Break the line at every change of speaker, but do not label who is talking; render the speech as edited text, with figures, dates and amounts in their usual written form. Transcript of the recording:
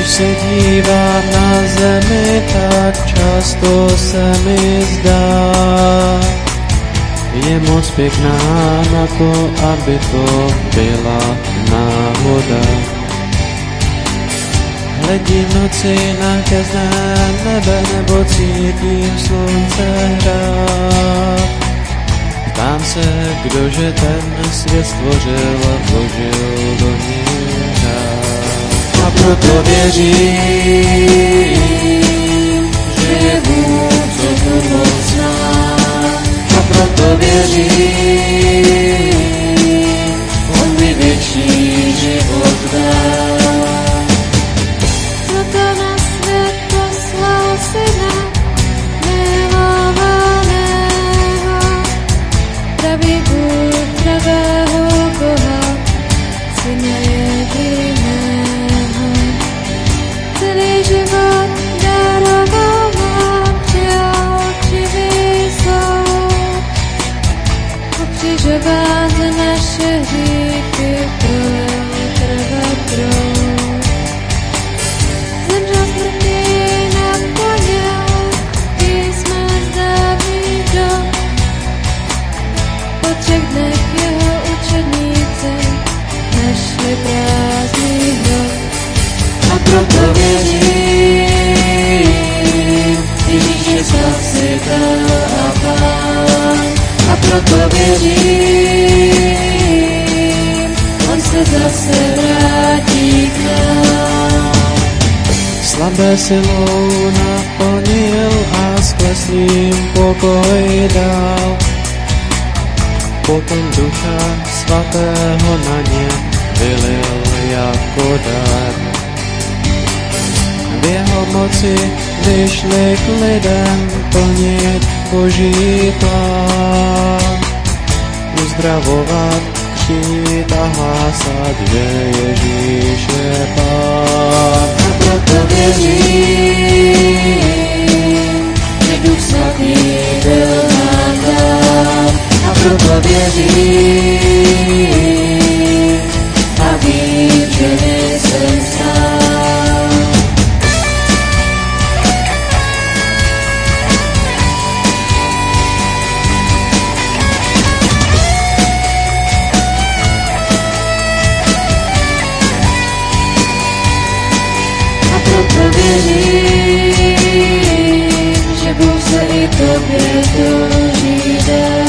Když se dívám na zemi, tak často se mi zdá, je moc pěkná na to, aby to byla náhoda. Hledím v noci na hvězdné nebe, nebo cítím slunce hrát. Ptám se, kdože ten svět stvořil a vložil do něj rád. A proto věřím, že je Bůh, co tu moc má. A proto věřím, on mi věčný život dá.
Proto na svět poslal syna milovaného, pravý Bůh, pravého Boha, syna jediného. Celý život daroval nám, přijal křivý soud, ukřižován za naše hříchy, prolil krev a proud. Zemřel smrti naplnil písma z dávných dob. Po 3 dnech jeho učedníci našli prázdný hrob.
A proto věřím, Ježíš je spasitel a Pán. A proto věřím, on se zase vrátí k nám. Slabé silou naplnil a skleslým pokoj dal. Potom Ducha Svatého na ně vylil jako dar. V jeho moci vyšli k lidem plnit Boží plán. Uzdravovat, křít a hlásat, že Ježíš je Pán. A proto věřím, že Duch Svatý byl nám dán. A proto věřím a vím, že nejsem sám. Věřím, že Bůh se i tobě touží dát.